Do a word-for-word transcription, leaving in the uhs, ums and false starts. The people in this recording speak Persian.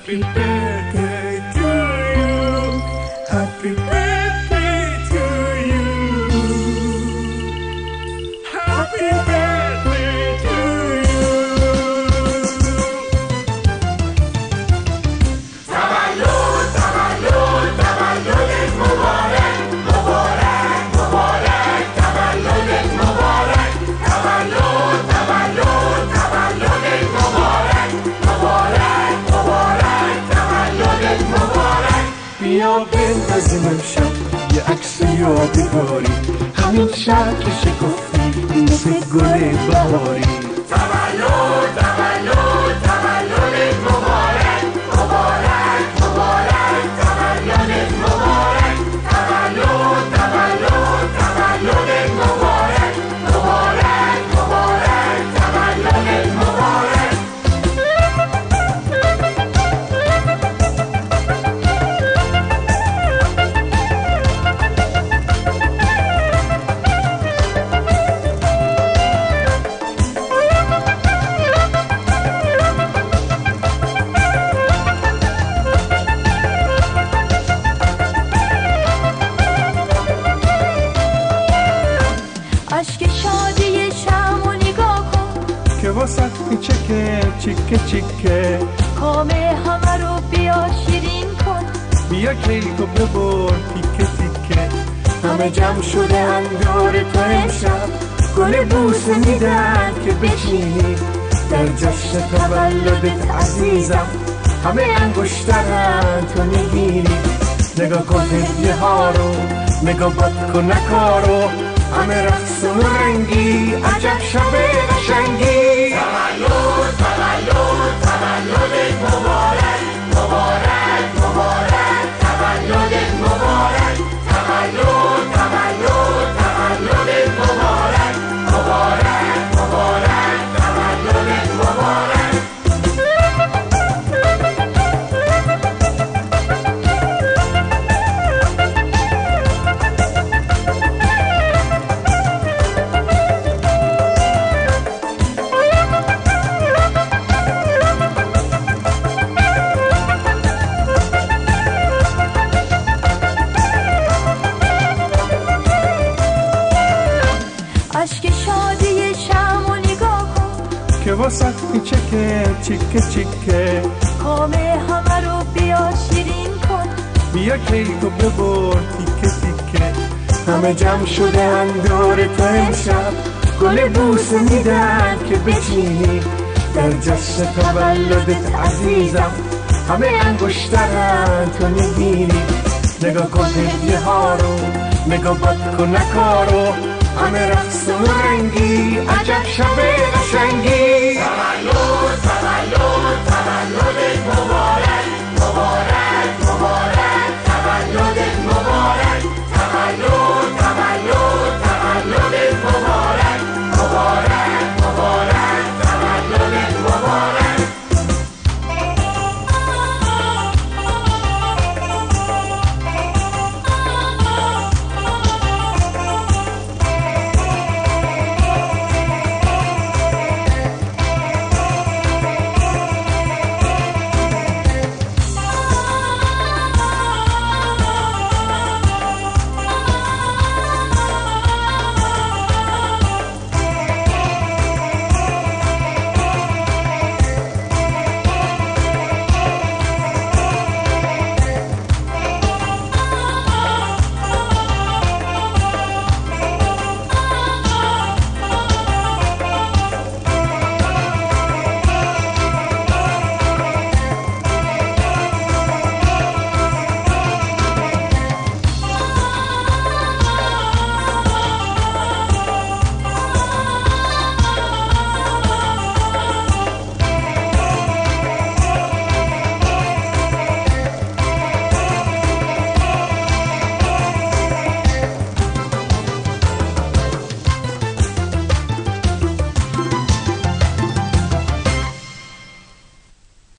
Happy birthday to you. Happy birthday to you. Happy birthday to you. تولد تولد تولدت مبارک مبارک مبارک تولدت مبارک تولد تولد تولدت مبارک مبارک مبارک تولدت مبارک. بیا بندازیم امشب یه عکس یادگاری، همین شب که شکفتی مثل گل بهاری. تولد تولد تولدت مبارک مبارک مبارک تولدت مبارک تولد تولد تولدت مبارک مبارک مبارک تولدت مبارک. اشک شادی شمو نگاه کن که واسه چکه چیکه چیکه، کام همه رو بیا شیرین کن. بیا کیکو ببر تیکه تیکه، همه جمع شده اندور تو امشب، گل بوسه میدن که بچینی در جشن تولدت عزیزم، همه انگشترن تو میگیری. نگاه کن هدیه ها رو، نگاه باد کن نکارو، همه رقص و رنگی عجب شب قشنگی. تولد تولد تولدت مبارک مبارک مبارک تولدت مبارک تولد تولد تولدت مبارک مبارک مبارک تولدت مبارک. اشک شادی شمو نگاه کن که واسه چکه چیکه چیکه، کام همه رو بیا شیرین کن. بیا کیکو ببر تیکه تیکه، همه جمع شده اندور تو امشب، گل بوسه میدن که بچینی در جشن تولدت عزیزم، همه انگشترن تو میگیری. نگاه کن هدیه ها رو، نگاه باد کن نکارو، همه رقص و رنگی عجب شب قشنگی.